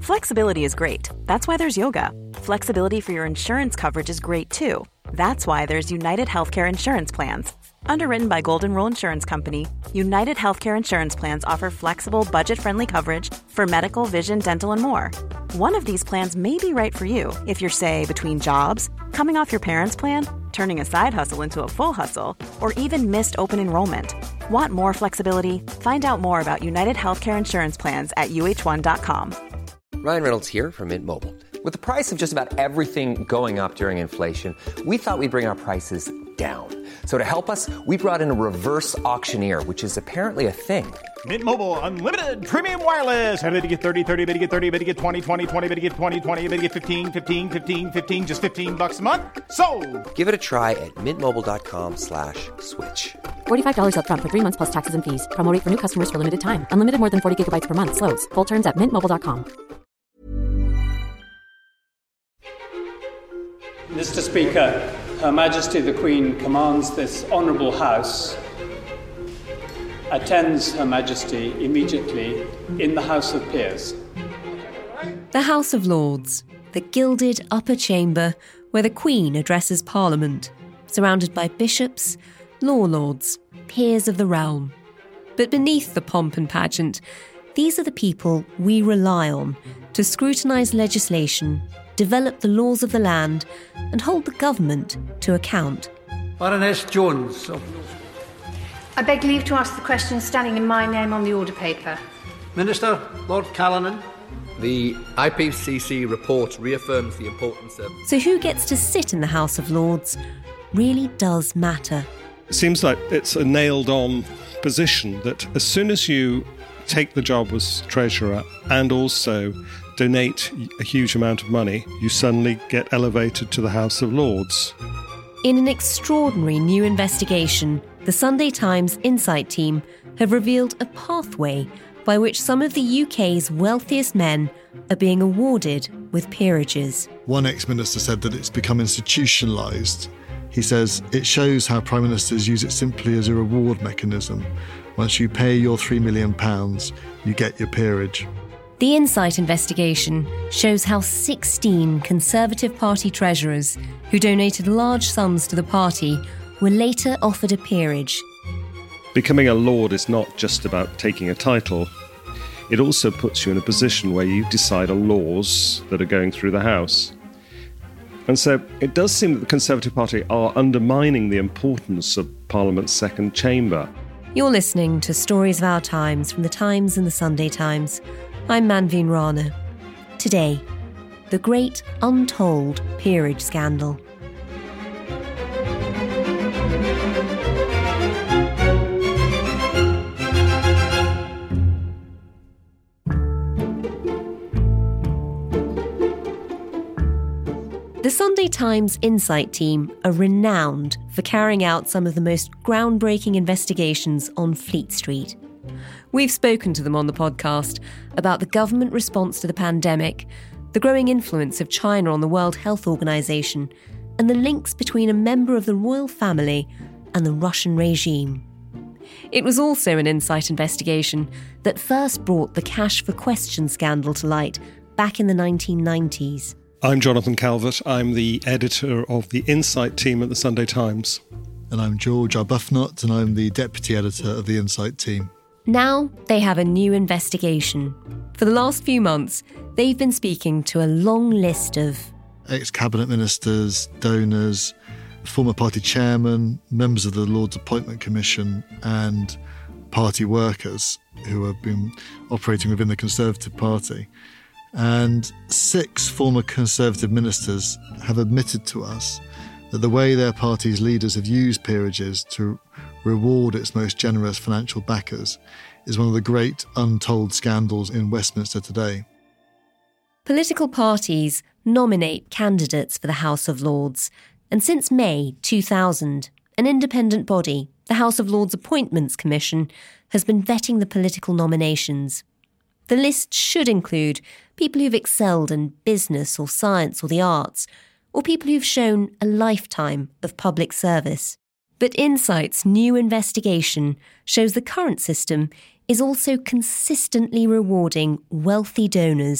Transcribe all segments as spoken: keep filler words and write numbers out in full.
Flexibility is great. That's why there's yoga. Flexibility for your insurance coverage is great too. That's why there's United Healthcare Insurance Plans. Underwritten by Golden Rule Insurance Company, United Healthcare Insurance Plans offer flexible, budget-friendly coverage for medical, vision, dental, and more. One of these plans may be right for you if you're, say, between jobs, coming off your parents' plan, turning a side hustle into a full hustle, or even missed open enrollment. Want more flexibility? Find out more about United Healthcare Insurance Plans at U H one dot com. Ryan Reynolds here from Mint Mobile. With the price of just about everything going up during inflation, we thought we'd bring our prices down. So to help us, we brought in a reverse auctioneer, which is apparently a thing. Mint Mobile Unlimited Premium Wireless. How to get thirty, thirty, how to get thirty, how to get twenty, twenty, twenty, how to get twenty, twenty, how to get fifteen, fifteen, fifteen, fifteen, just fifteen bucks a month? Sold! Give it a try at mintmobile.com slash switch. forty-five dollars up front for three months plus taxes and fees. Promo rate for new customers for limited time. Unlimited more than forty gigabytes per month. Slows full terms at mint mobile dot com. Mister Speaker, Her Majesty the Queen commands this Honourable House attends Her Majesty immediately in the House of Peers. The House of Lords, the gilded upper chamber where the Queen addresses Parliament, surrounded by bishops, law lords, peers of the realm. But beneath the pomp and pageant, these are the people we rely on to scrutinise legislation, develop the laws of the land, and hold the government to account. Baroness Jones. I beg leave to ask the question standing in my name on the order paper. Minister, Lord Callanan. The I P C C report reaffirms the importance of... So who gets to sit in the House of Lords really does matter. It seems like it's a nailed-on position that as soon as you take the job as Treasurer and also donate a huge amount of money, you suddenly get elevated to the House of Lords. In an extraordinary new investigation, the Sunday Times Insight team have revealed a pathway by which some of the U K's wealthiest men are being awarded with peerages. One ex-minister said that it's become institutionalised. He says it shows how Prime Ministers use it simply as a reward mechanism. Once you pay your three million pounds, you get your peerage. The Insight investigation shows how sixteen Conservative Party treasurers who donated large sums to the party were later offered a peerage. Becoming a lord is not just about taking a title. It also puts you in a position where you decide on laws that are going through the House. And so it does seem that the Conservative Party are undermining the importance of Parliament's second chamber. You're listening to Stories of Our Times from the Times and the Sunday Times. I'm Manveen Rana. Today, the great untold peerage scandal. The Sunday Times Insight team are renowned for carrying out some of the most groundbreaking investigations on Fleet Street. We've spoken to them on the podcast about the government response to the pandemic, the growing influence of China on the World Health Organization, and the links between a member of the royal family and the Russian regime. It was also an Insight investigation that first brought the Cash for Question scandal to light back in the nineteen nineties. I'm Jonathan Calvert. I'm the editor of the Insight team at the Sunday Times. And I'm George Arbuthnot, and I'm the deputy editor of the Insight team. Now they have a new investigation. For the last few months, they've been speaking to a long list of ex-cabinet ministers, donors, former party chairmen, members of the Lords Appointment Commission, and party workers who have been operating within the Conservative Party. And six former Conservative ministers have admitted to us that the way their party's leaders have used peerages to reward its most generous financial backers is one of the great untold scandals in Westminster today. Political parties nominate candidates for the House of Lords, and since May two thousand, an independent body, the House of Lords Appointments Commission, has been vetting the political nominations. The list should include people who've excelled in business or science or the arts, or people who've shown a lifetime of public service. But Insight's new investigation shows the current system is also consistently rewarding wealthy donors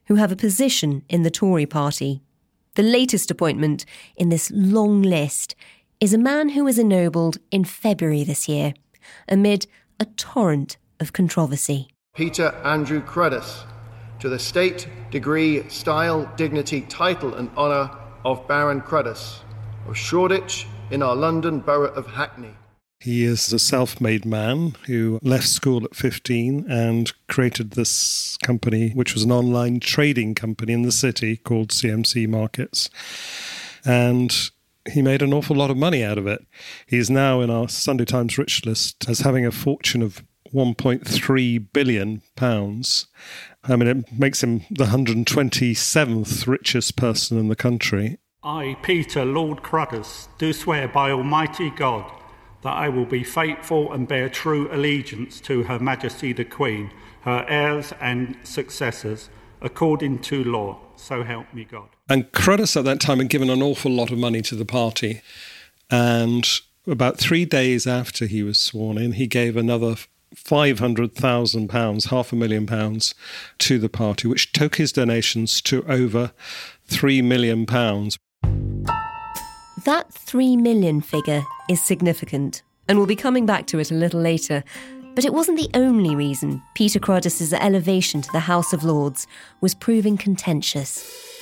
who have a position in the Tory party. The latest appointment in this long list is a man who was ennobled in February this year, amid a torrent of controversy. Peter Andrew Cruddas, to the state, degree, style, dignity, title and honour of Baron Cruddas, of Shoreditch, in our London borough of Hackney. He is a self-made man who left school at fifteen and created this company, which was an online trading company in the city called C M C Markets. And he made an awful lot of money out of it. He is now in our Sunday Times Rich list as having a fortune of one point three billion pounds. I mean, it makes him the one hundred twenty-seventh richest person in the country. I, Peter, Lord Cruddas, do swear by Almighty God that I will be faithful and bear true allegiance to Her Majesty the Queen, her heirs and successors, according to law. So help me God. And Cruddas at that time had given an awful lot of money to the party. And about three days after he was sworn in, he gave another five hundred thousand pounds, half a million pounds, to the party, which took his donations to over three million pounds. That three million figure is significant, and we'll be coming back to it a little later. But it wasn't the only reason Peter Cruddas' elevation to the House of Lords was proving contentious.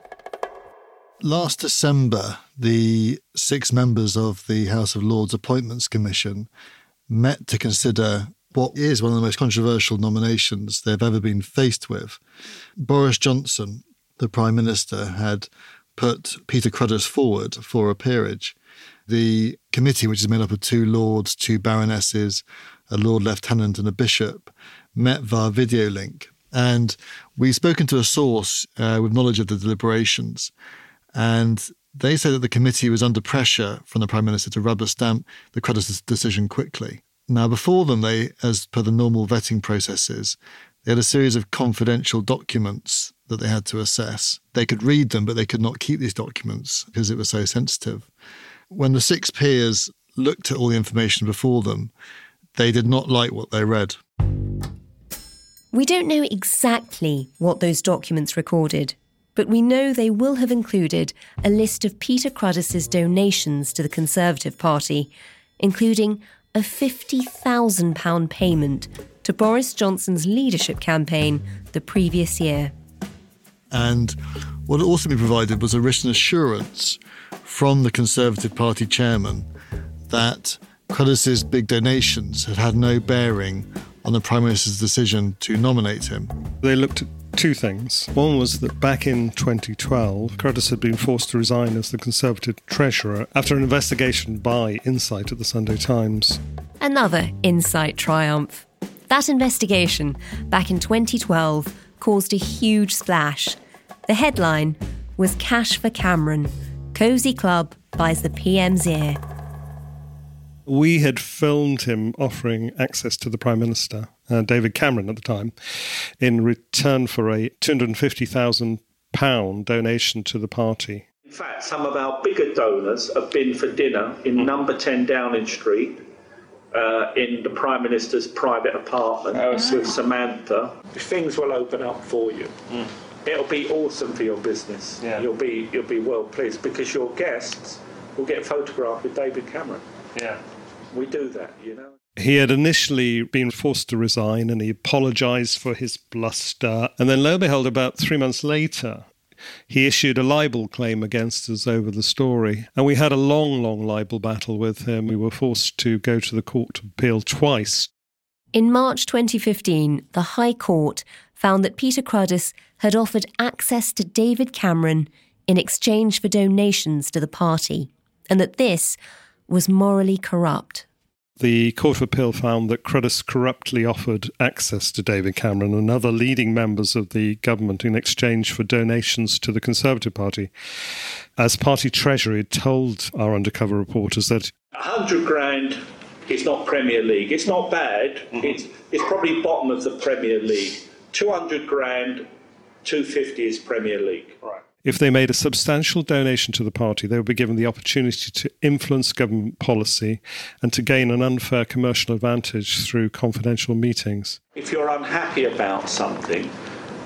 Last December, the six members of the House of Lords Appointments Commission met to consider what is one of the most controversial nominations they've ever been faced with. Boris Johnson, the Prime Minister, had put Peter Cruddas forward for a peerage. The committee, which is made up of two lords, two baronesses, a Lord Lieutenant and a bishop, met via video link. And we've spoken to a source uh, with knowledge of the deliberations, and they say that the committee was under pressure from the Prime Minister to rubber stamp the Cruddas' decision quickly. Now, before them, they, as per the normal vetting processes, they had a series of confidential documents that they had to assess. They could read them, but they could not keep these documents because it was so sensitive. When the six peers looked at all the information before them, they did not like what they read. We don't know exactly what those documents recorded, but we know they will have included a list of Peter Cruddas' donations to the Conservative Party, including a fifty thousand pounds payment to Boris Johnson's leadership campaign the previous year. And what also been provided was a written assurance from the Conservative Party chairman that Cruddas' big donations had had no bearing on the Prime Minister's decision to nominate him. They looked at two things. One was that back in twenty twelve, Cruddas had been forced to resign as the Conservative Treasurer after an investigation by Insight at the Sunday Times. Another Insight triumph. That investigation, back in twenty twelve, caused a huge splash. The headline was Cash for Cameron. Cosy Club buys the P M's ear. We had filmed him offering access to the Prime Minister, uh, David Cameron at the time, in return for a two hundred fifty thousand pounds donation to the party. In fact, some of our bigger donors have been for dinner in number ten Downing Street, uh, in the Prime Minister's private apartment oh, with Samantha. Things will open up for you. Mm. It'll be awesome for your business. Yeah. You'll be you'll be well pleased because your guests will get photographed with David Cameron. Yeah. We do that, you know. He had initially been forced to resign and he apologised for his bluster. And then, lo and behold, about three months later, he issued a libel claim against us over the story. And we had a long, long libel battle with him. We were forced to go to the Court of Appeal twice. In March twenty fifteen, the High Court found that Peter Cruddas had offered access to David Cameron in exchange for donations to the party, and that this was morally corrupt. The Court of Appeal found that Cruddas corruptly offered access to David Cameron and other leading members of the government in exchange for donations to the Conservative Party. As party treasurer, it told our undercover reporters that a hundred grand is not Premier League. It's not bad. Mm-hmm. It's it's probably bottom of the Premier League. Two hundred grand, two fifty is Premier League. Right. If they made a substantial donation to the party, they would be given the opportunity to influence government policy and to gain an unfair commercial advantage through confidential meetings. If you're unhappy about something,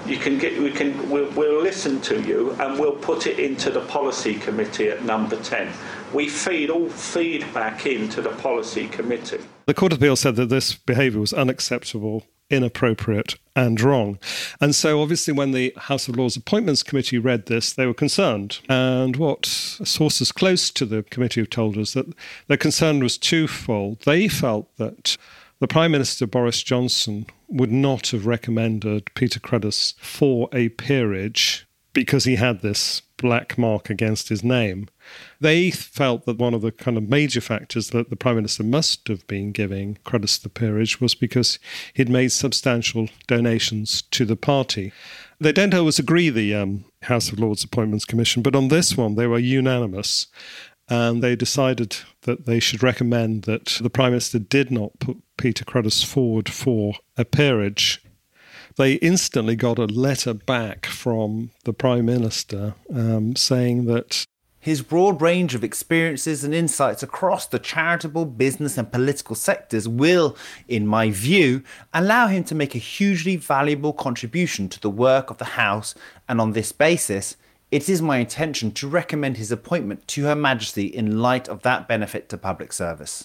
You can get. We can. We'll, we'll listen to you, and we'll put it into the policy committee at number ten. We feed all feedback into the policy committee. The Court of Appeal said that this behaviour was unacceptable, inappropriate and wrong. And so obviously when the House of Lords Appointments Committee read this, they were concerned. And what sources close to the committee have told us that their concern was twofold. They felt that the Prime Minister, Boris Johnson, would not have recommended Peter Cruddas for a peerage because he had this black mark against his name. They felt that one of the kind of major factors that the Prime Minister must have been giving Cruddas the peerage was because he'd made substantial donations to the party. They don't always agree, the um, House of Lords Appointments Commission, but on this one they were unanimous. And they decided that they should recommend that the Prime Minister did not put Peter Cruddas forward for a peerage. They instantly got a letter back from the Prime Minister um, saying that his broad range of experiences and insights across the charitable, business and political sectors will, in my view, allow him to make a hugely valuable contribution to the work of the House, and on this basis, it is my intention to recommend his appointment to Her Majesty in light of that benefit to public service.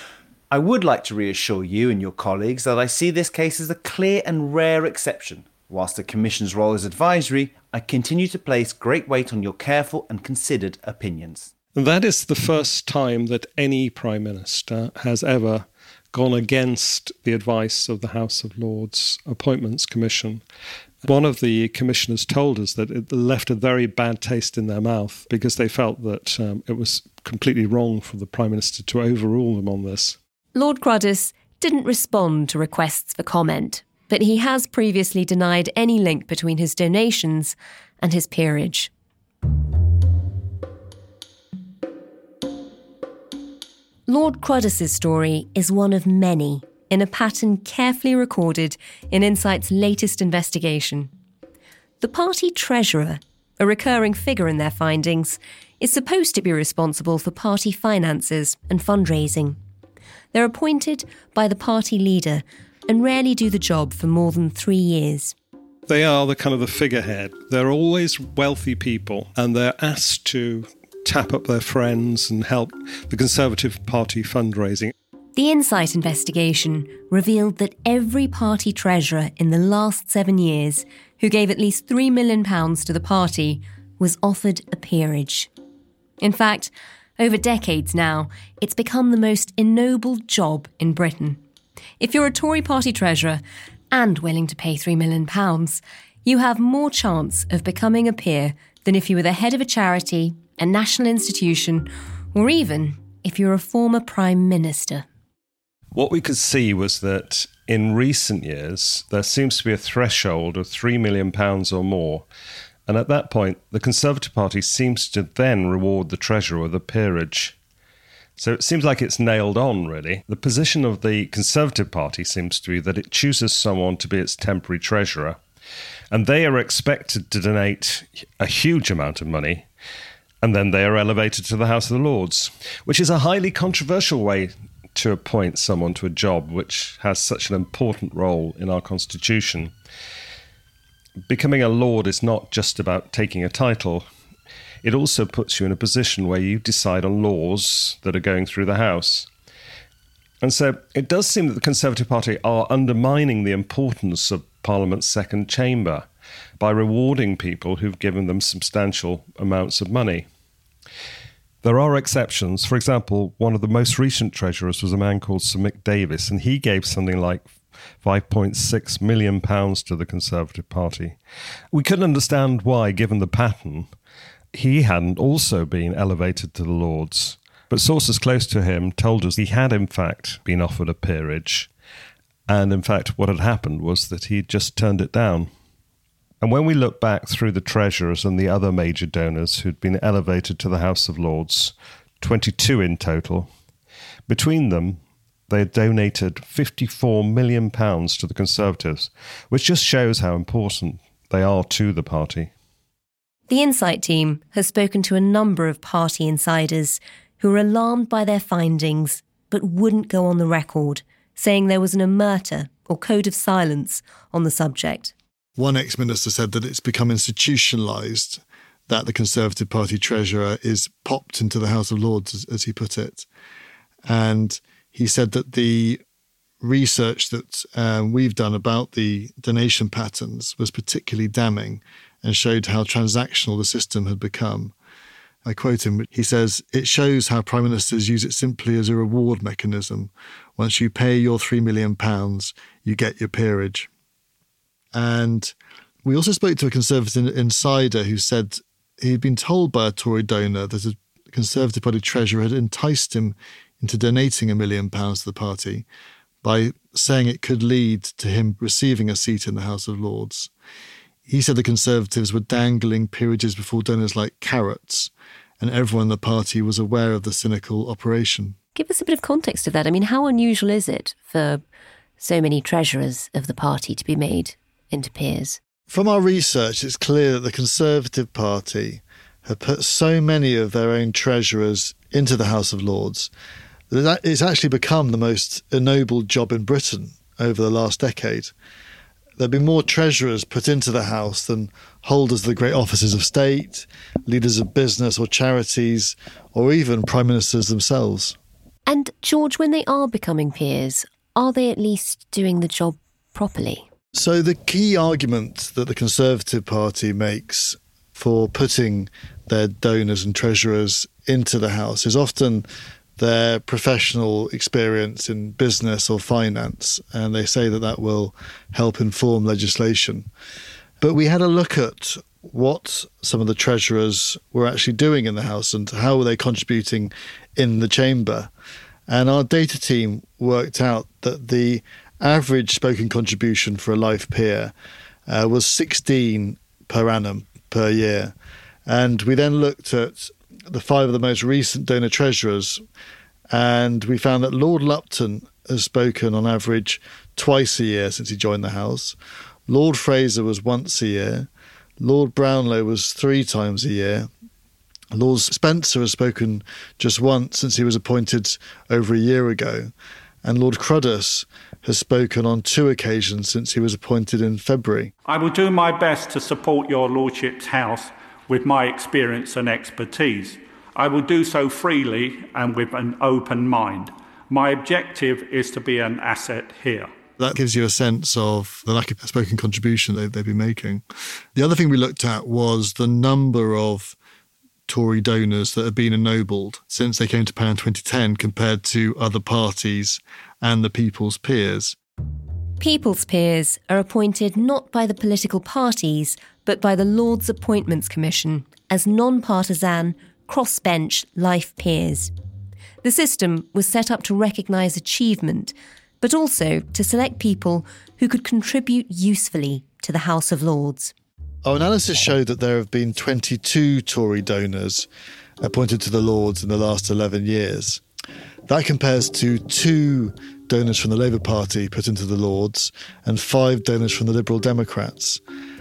I would like to reassure you and your colleagues that I see this case as a clear and rare exception. Whilst the Commission's role is advisory, I continue to place great weight on your careful and considered opinions. That is the first time that any Prime Minister has ever gone against the advice of the House of Lords Appointments Commission. One of the commissioners told us that it left a very bad taste in their mouth because they felt that um, it was completely wrong for the Prime Minister to overrule them on this. Lord Cruddas didn't respond to requests for comment, but he has previously denied any link between his donations and his peerage. Lord Cruddas's story is one of many in a pattern carefully recorded in Insight's latest investigation. The party treasurer, a recurring figure in their findings, is supposed to be responsible for party finances and fundraising. They're appointed by the party leader and rarely do the job for more than three years. They are the kind of the figurehead. They're always wealthy people and they're asked to tap up their friends and help the Conservative Party fundraising. The Insight investigation revealed that every party treasurer in the last seven years who gave at least three million pounds to the party was offered a peerage. In fact, over decades now, it's become the most ennobled job in Britain. If you're a Tory party treasurer and willing to pay three million pounds, you have more chance of becoming a peer than if you were the head of a charity, a national institution, or even if you're a former Prime Minister. What we could see was that in recent years, there seems to be a threshold of three million pounds or more. And at that point, the Conservative Party seems to then reward the treasurer with a peerage. So it seems like it's nailed on, really. The position of the Conservative Party seems to be that it chooses someone to be its temporary treasurer, and they are expected to donate a huge amount of money, and then they are elevated to the House of the Lords, which is a highly controversial way to appoint someone to a job which has such an important role in our constitution. Becoming a Lord is not just about taking a title. It also puts you in a position where you decide on laws that are going through the House. And so it does seem that the Conservative Party are undermining the importance of Parliament's second chamber by rewarding people who've given them substantial amounts of money. There are exceptions. For example, one of the most recent treasurers was a man called Sir Mick Davis, and he gave something like five point six million pounds to the Conservative Party. We couldn't understand why, given the pattern, he hadn't also been elevated to the Lords. But sources close to him told us he had, in fact, been offered a peerage. And, in fact, what had happened was that he'd just turned it down. And when we look back through the treasurers and the other major donors who'd been elevated to the House of Lords, twenty-two in total, between them, they had donated fifty-four million pounds to the Conservatives, which just shows how important they are to the party. The Insight team has spoken to a number of party insiders who were alarmed by their findings but wouldn't go on the record, saying there was an omerta or code of silence on the subject. One ex-minister said that it's become institutionalised that the Conservative Party treasurer is popped into the House of Lords, as, as he put it. And he said that the research that um, we've done about the donation patterns was particularly damning and showed how transactional the system had become. I quote him, he says, "It shows how Prime Ministers use it simply as a reward mechanism. Once you pay your three million pounds, you get your peerage." And we also spoke to a Conservative insider who said he'd been told by a Tory donor that a Conservative Party treasurer had enticed him into donating a million pounds to the party by saying it could lead to him receiving a seat in the House of Lords. He said the Conservatives were dangling peerages before donors like carrots, and everyone in the party was aware of the cynical operation. Give us a bit of context of that. I mean, how unusual is it for so many treasurers of the party to be made into peers? From our research, it's clear that the Conservative Party have put so many of their own treasurers into the House of Lords that it's actually become the most ennobled job in Britain over the last decade. There have been more treasurers put into the House than holders of the great offices of state, leaders of business or charities, or even prime ministers themselves. And, George, when they are becoming peers, are they at least doing the job properly? So the key argument that the Conservative Party makes for putting their donors and treasurers into the House is often their professional experience in business or finance, and they say that that will help inform legislation. But we had a look at what some of the treasurers were actually doing in the House and how were they contributing in the chamber. And our data team worked out that the average spoken contribution for a life peer uh, was sixteen per annum per year. And we then looked at the five of the most recent donor treasurers, and we found that Lord Lupton has spoken on average twice a year since he joined the House. Lord Fraser was once a year. Lord Brownlow was three times a year. Lord Spencer has spoken just once since he was appointed over a year ago. And Lord Cruddas has spoken on two occasions since he was appointed in February. I will do my best to support your Lordship's House with my experience and expertise. I will do so freely and with an open mind. My objective is to be an asset here. That gives you a sense of the lack of spoken contribution they, they've been making. The other thing we looked at was the number of Tory donors that have been ennobled since they came to power in twenty ten compared to other parties and the People's Peers. People's Peers are appointed not by the political parties, but by the Lords Appointments Commission as non-partisan, cross-bench life peers. The system was set up to recognise achievement, but also to select people who could contribute usefully to the House of Lords. Our analysis showed that there have been twenty-two Tory donors appointed to the Lords in the last eleven years. That compares to two donors from the Labour Party put into the Lords and five donors from the Liberal Democrats.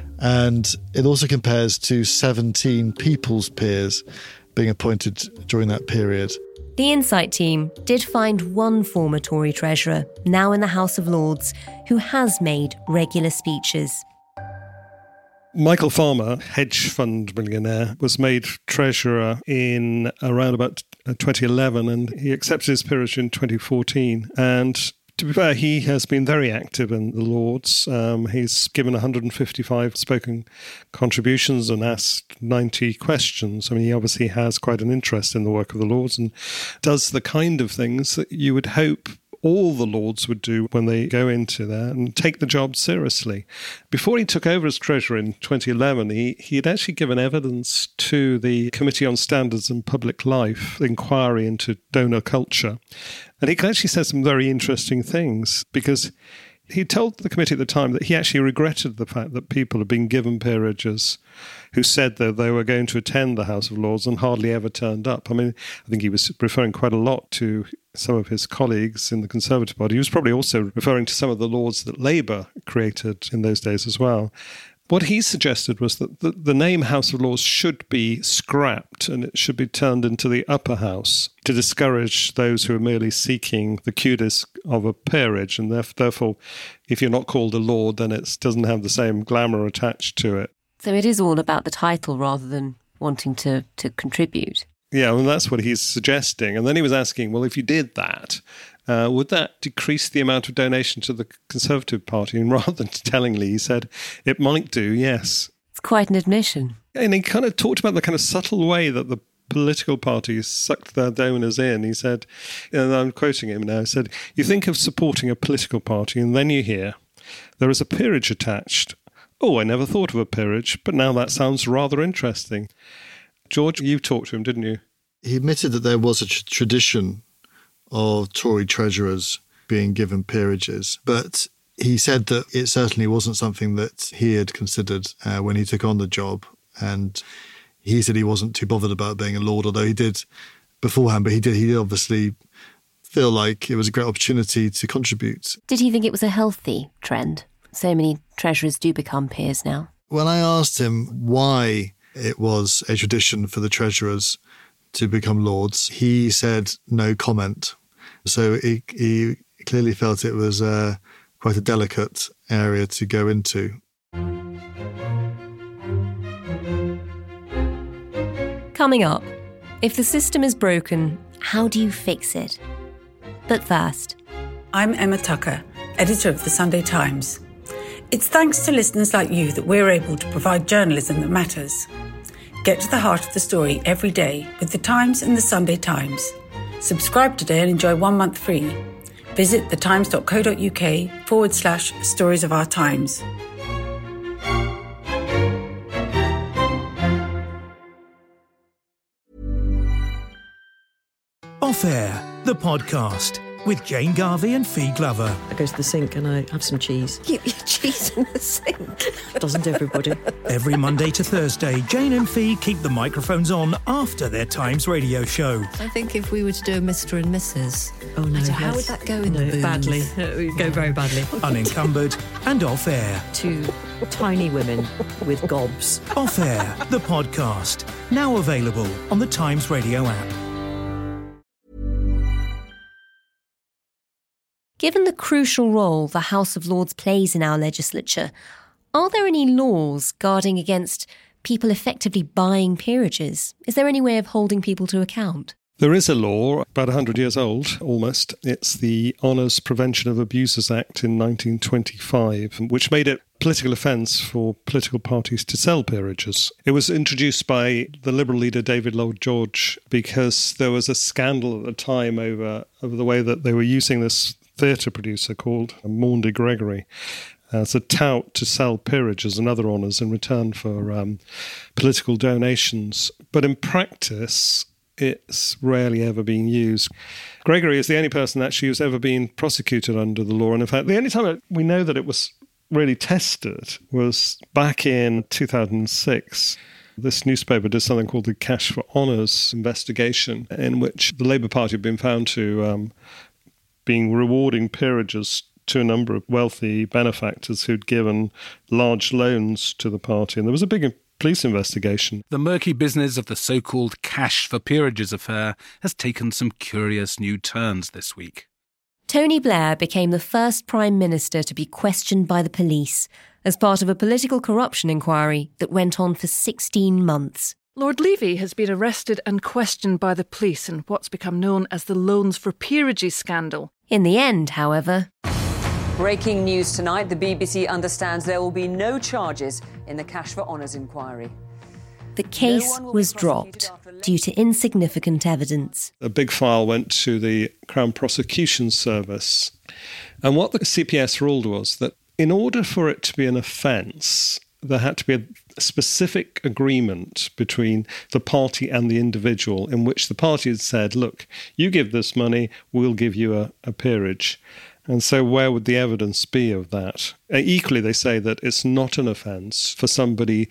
And it also compares to seventeen People's Peers being appointed during that period. The Insight team did find one former Tory treasurer, now in the House of Lords, who has made regular speeches. Michael Farmer, hedge fund millionaire, was made treasurer in around about twenty eleven, and he accepted his peerage in twenty fourteen. And to be fair, he has been very active in the Lords. Um, he's given one hundred fifty-five spoken contributions and asked ninety questions. I mean, he obviously has quite an interest in the work of the Lords and does the kind of things that you would hope all the Lords would do when they go into there and take the job seriously. Before he took over as treasurer in twenty eleven, he, he had actually given evidence to the Committee on Standards and Public Life, the inquiry into donor culture. And he actually said some very interesting things, because he told the committee at the time that he actually regretted the fact that people had been given peerages who said that they were going to attend the House of Lords and hardly ever turned up. I mean, I think he was referring quite a lot to some of his colleagues in the Conservative Party. He was probably also referring to some of the Lords that Labour created in those days as well. What he suggested was that the, the name House of Lords should be scrapped and it should be turned into the upper house to discourage those who are merely seeking the kudos of a peerage. And therefore, if you're not called a lord, then it doesn't have the same glamour attached to it. So it is all about the title rather than wanting to, to contribute. Yeah, and that's what he's suggesting. And then he was asking, well, if you did that, uh, would that decrease the amount of donation to the Conservative Party? And rather than tellingly, he said, it might do, yes. It's quite an admission. And he kind of talked about the kind of subtle way that the political parties sucked their donors in. He said, and I'm quoting him now, he said, you think of supporting a political party and then you hear, there is a peerage attached. Oh, I never thought of a peerage, but now that sounds rather interesting. George, you talked to him, didn't you? He admitted that there was a tr- tradition of Tory treasurers being given peerages, but he said that it certainly wasn't something that he had considered uh, when he took on the job. And he said he wasn't too bothered about being a lord, although he did beforehand, but he did, he did obviously feel like it was a great opportunity to contribute. Did he think it was a healthy trend? So many treasurers do become peers now. When I asked him why it was a tradition for the treasurers to become lords, he said no comment. So he, he clearly felt it was uh, quite a delicate area to go into. Coming up, if the system is broken, how do you fix it? But first, I'm Emma Tucker, editor of The Sunday Times. It's thanks to listeners like you that we're able to provide journalism that matters. Get to the heart of the story every day with The Times and The Sunday Times. Subscribe today and enjoy one month free. Visit thetimes.co.uk forward slash stories of our times. Off Air, the podcast with Jane Garvey and Fee Glover. I go to the sink and I have some cheese. Keep your cheese in the sink. Doesn't everybody? Every Monday to Thursday, Jane and Fee keep the microphones on after their Times radio show. I think if we were to do a Mister and Missus Oh no, so yes. how would that go in no, the booth? Badly. It would go very badly. Unencumbered and Off Air. Two tiny women with gobs. Off Air, the podcast. Now available on the Times radio app. Given the crucial role the House of Lords plays in our legislature, are there any laws guarding against people effectively buying peerages? Is there any way of holding people to account? There is a law, about one hundred years old, almost. It's the Honours Prevention of Abuses Act in nineteen twenty-five, which made it political offence for political parties to sell peerages. It was introduced by the Liberal leader David Lloyd George because there was a scandal at the time over, over the way that they were using this theatre producer called Maundy Gregory as a tout to sell peerages and other honours in return for um, political donations. But in practice, it's rarely ever been used. Gregory is the only person actually who's ever been prosecuted under the law. And in fact, the only time we know that it was really tested was back in two thousand six. This newspaper did something called the Cash for Honours investigation, in which the Labour Party had been found to um, being rewarding peerages to a number of wealthy benefactors who'd given large loans to the party. And there was a big police investigation. The murky business of the so-called cash for peerages affair has taken some curious new turns this week. Tony Blair became the first Prime Minister to be questioned by the police as part of a political corruption inquiry that went on for sixteen months. Lord Levy has been arrested and questioned by the police in what's become known as the Loans for Peerages scandal. In the end, however... Breaking news tonight, the B B C understands there will be no charges in the Cash for Honours inquiry. The case no was dropped due to insignificant evidence. A big file went to the Crown Prosecution Service. And what the C P S ruled was that in order for it to be an offence, there had to be a specific agreement between the party and the individual in which the party had said, look, you give this money, we'll give you a, a peerage. And so where would the evidence be of that? Uh, equally, they say that it's not an offence for somebody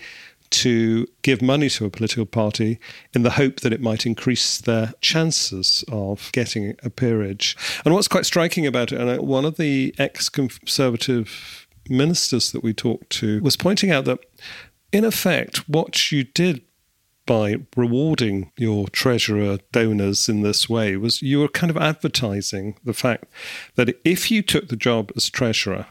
to give money to a political party in the hope that it might increase their chances of getting a peerage. And what's quite striking about it, and one of the ex-Conservative ministers that we talked to was pointing out that, in effect, what you did by rewarding your treasurer donors in this way was you were kind of advertising the fact that if you took the job as treasurer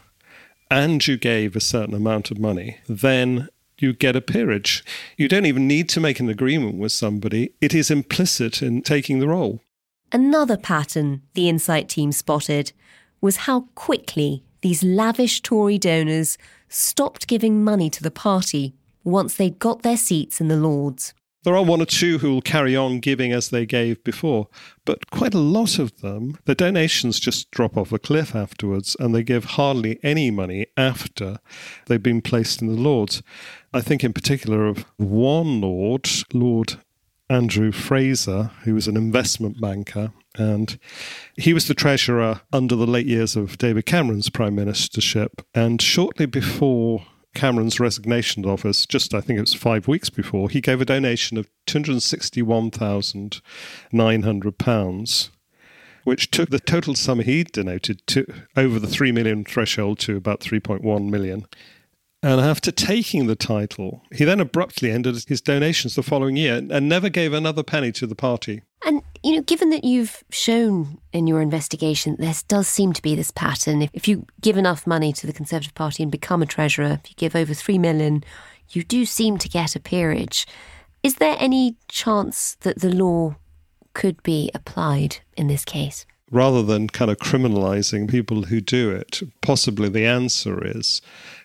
and you gave a certain amount of money, then you get a peerage. You don't even need to make an agreement with somebody. It is implicit in taking the role. Another pattern the Insight team spotted was how quickly these lavish Tory donors stopped giving money to the party once they'd got their seats in the Lords. There are one or two who will carry on giving as they gave before, but quite a lot of them, the donations just drop off a cliff afterwards and they give hardly any money after they've been placed in the Lords. I think in particular of one Lord, Lord Andrew Fraser, who was an investment banker, and he was the treasurer under the late years of David Cameron's prime ministership, and shortly before Cameron's resignation office, just I think it was five weeks before, he gave a donation of two hundred sixty-one thousand nine hundred pounds, which took the total sum he'd donated to over the three million threshold to about three point one million. And after taking the title, he then abruptly ended his donations the following year and never gave another penny to the party. And, you know, given that you've shown in your investigation there does seem to be this pattern, if, if you give enough money to the Conservative Party and become a treasurer, if you give over three million, you do seem to get a peerage. Is there any chance that the law could be applied in this case? Rather than kind of criminalising people who do it, possibly the answer is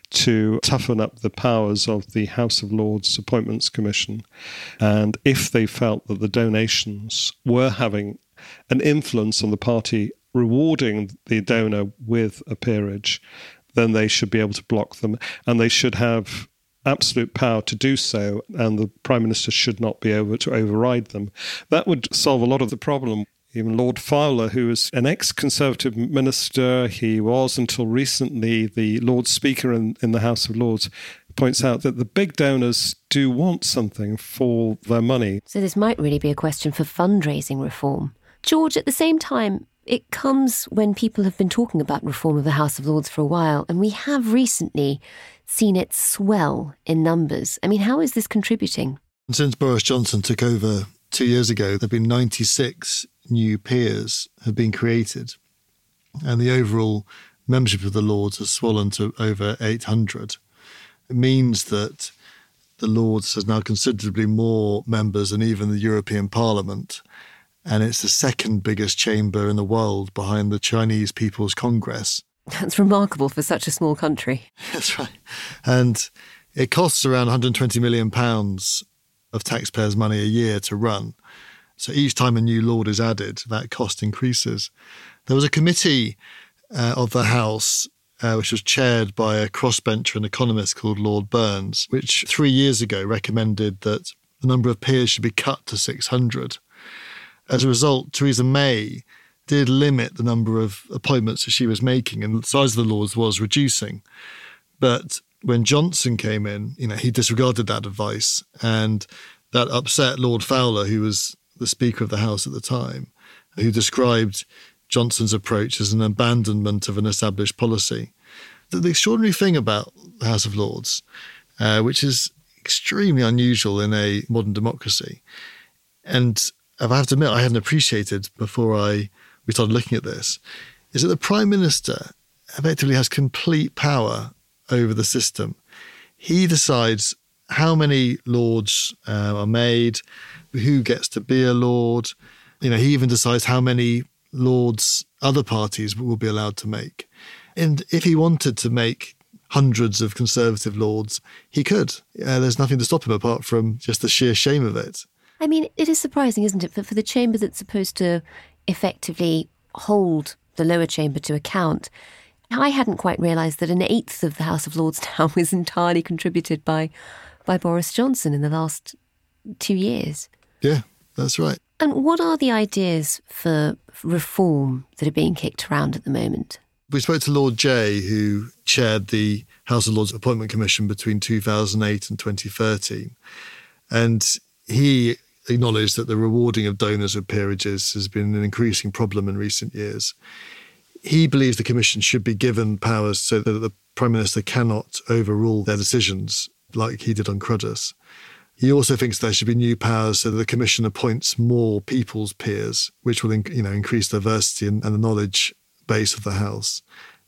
to toughen up the powers of the House of Lords Appointments Commission. And if they felt that the donations were having an influence on the party rewarding the donor with a peerage, then they should be able to block them. And they should have absolute power to do so, and the Prime Minister should not be able to override them. That would solve a lot of the problem. Even Lord Fowler, who was an ex-Conservative minister, he was until recently the Lord Speaker in, in the House of Lords, points out that the big donors do want something for their money. So this might really be a question for fundraising reform. George, at the same time, it comes when people have been talking about reform of the House of Lords for a while, and we have recently seen it swell in numbers. I mean, how is this contributing? Since Boris Johnson took over two years ago, there have been ninety-six new peers have been created, and the overall membership of the Lords has swollen to over eight hundred. It means that the Lords has now considerably more members than even the European Parliament, and it's the second biggest chamber in the world behind the Chinese People's Congress. That's remarkable for such a small country. That's right. And it costs around one hundred twenty million pounds of taxpayers' money a year to run. So each time a new Lord is added, that cost increases. There was a committee uh, of the House, uh, which was chaired by a crossbencher and economist called Lord Burns, which three years ago recommended that the number of peers should be cut to six hundred. As a result, Theresa May did limit the number of appointments that she was making, and the size of the Lords was reducing. But when Johnson came in, you know, he disregarded that advice, and that upset Lord Fowler, who was the Speaker of the House at the time, who described Johnson's approach as an abandonment of an established policy. The, the extraordinary thing about the House of Lords, uh, which is extremely unusual in a modern democracy, and if I have to admit I hadn't appreciated before I we started looking at this, is that the Prime Minister effectively has complete power over the system. He decides how many Lords uh, are made, who gets to be a Lord. You know, he even decides how many Lords other parties will be allowed to make. And if he wanted to make hundreds of Conservative Lords, he could. Uh, there's nothing to stop him apart from just the sheer shame of it. I mean, it is surprising, isn't it, that for the chamber that's supposed to effectively hold the lower chamber to account, I hadn't quite realised that an eighth of the House of Lords now is entirely contributed by by Boris Johnson in the last two years. Yeah, that's right. And what are the ideas for reform that are being kicked around at the moment? We spoke to Lord Jay, who chaired the House of Lords Appointment Commission between two thousand eight and twenty thirteen. And he acknowledged that the rewarding of donors with peerages has been an increasing problem in recent years. He believes the Commission should be given powers so that the Prime Minister cannot overrule their decisions like he did on Cruddas. He also thinks there should be new powers so that the Commission appoints more people's peers, which will you know, increase diversity and, and the knowledge base of the House.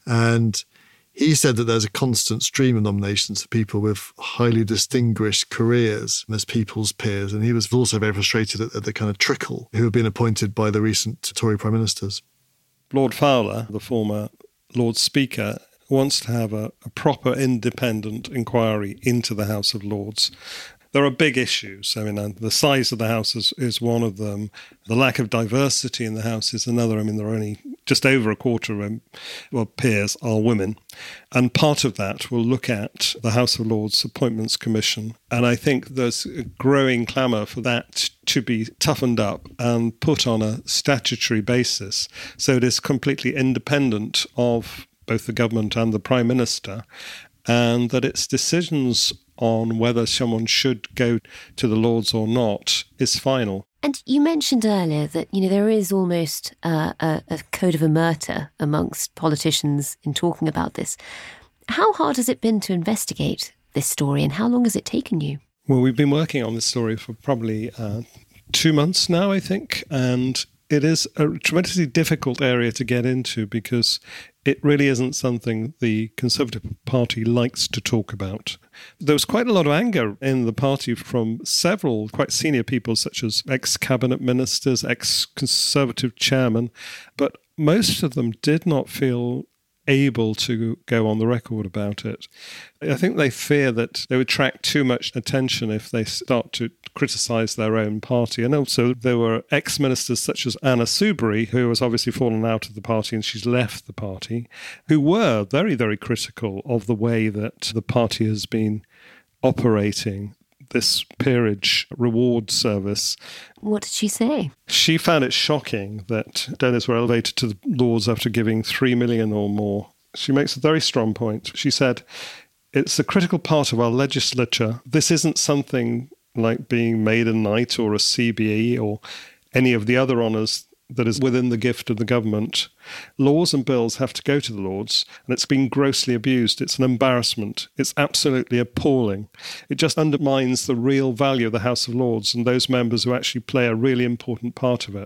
And he said that there's a constant stream of nominations for people with highly distinguished careers as people's peers. And he was also very frustrated at, at the kind of trickle who have been appointed by the recent Tory Prime Ministers. Lord Fowler, the former Lord Speaker, wants to have a, a proper independent inquiry into the House of Lords. There are big issues. I mean, the size of the House is, is one of them. The lack of diversity in the House is another. I mean, there are only just over a quarter of well, peers are women. And part of that will look at the House of Lords Appointments Commission. And I think there's a growing clamour for that to be toughened up and put on a statutory basis. So it is completely independent of both the government and the Prime Minister, and that its decisions on whether someone should go to the Lords or not is final. And you mentioned earlier that, you know, there is almost uh, a, a code of omerta amongst politicians in talking about this. How hard has it been to investigate this story, and how long has it taken you? Well, we've been working on this story for probably uh, two months now, I think, and it is a tremendously difficult area to get into because it really isn't something the Conservative Party likes to talk about. There was quite a lot of anger in the party from several quite senior people, such as ex-cabinet ministers, ex-Conservative chairmen, but most of them did not feel able to go on the record about it. I think they fear that they would attract too much attention if they start to criticise their own party. And also there were ex-ministers such as Anna Soubry, who has obviously fallen out of the party and she's left the party, who were very, very critical of the way that the party has been operating this peerage reward service. What did she say? She found it shocking that donors were elevated to the Lords after giving three million or more. She makes a very strong point. She said, it's a critical part of our legislature. This isn't something like being made a knight or a C B E or any of the other honours that is within the gift of the government. Laws and bills have to go to the Lords, and it's been grossly abused. It's an embarrassment. It's absolutely appalling. It just undermines the real value of the House of Lords and those members who actually play a really important part of it.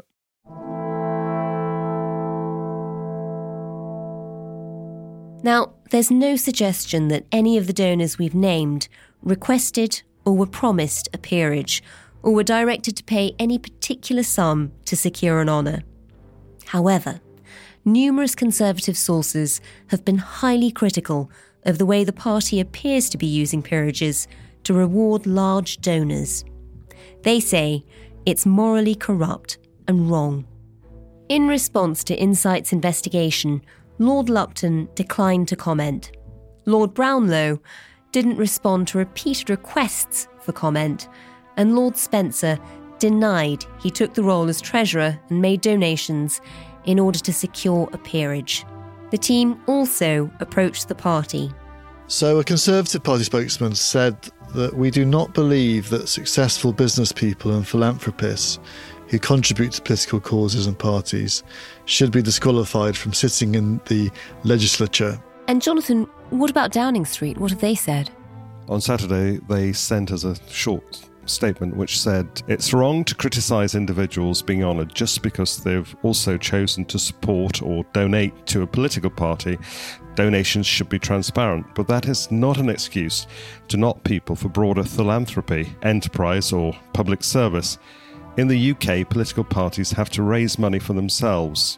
Now, there's no suggestion that any of the donors we've named requested or were promised a peerage, or were directed to pay any particular sum to secure an honour. However, numerous Conservative sources have been highly critical of the way the party appears to be using peerages to reward large donors. They say it's morally corrupt and wrong. In response to Insight's investigation, Lord Lupton declined to comment. Lord Brownlow didn't respond to repeated requests for comment, and Lord Spencer denied he took the role as Treasurer and made donations in order to secure a peerage. The team also approached the party. So a Conservative Party spokesman said that we do not believe that successful business people and philanthropists who contribute to political causes and parties should be disqualified from sitting in the legislature. And Jonathan, what about Downing Street? What have they said? On Saturday, they sent us a short statement which said it's wrong to criticise individuals being honoured just because they've also chosen to support or donate to a political party. Donations should be transparent, but that is not an excuse to knock people for broader philanthropy, enterprise or public service. In the U K, political parties have to raise money for themselves.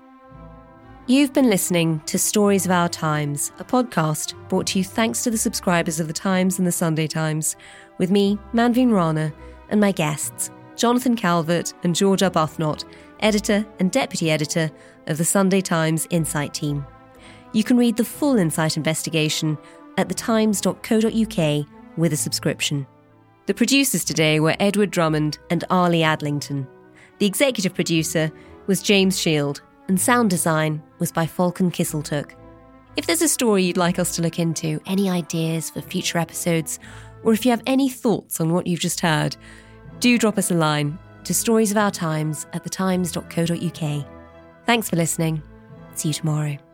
You've been listening to Stories of Our Times, a podcast brought to you thanks to the subscribers of The Times and The Sunday Times, with me, Manveen Rana, and my guests, Jonathan Calvert and George Arbuthnot, editor and deputy editor of the Sunday Times Insight team. You can read the full Insight investigation at the times dot co dot uk with a subscription. The producers today were Edward Drummond and Arlie Adlington. The executive producer was James Shield, and sound design was by Falcon Kisseltook. If there's a story you'd like us to look into, any ideas for future episodes, or if you have any thoughts on what you've just heard, do drop us a line to storiesofourtimes at the times dot co dot uk. Thanks for listening. See you tomorrow.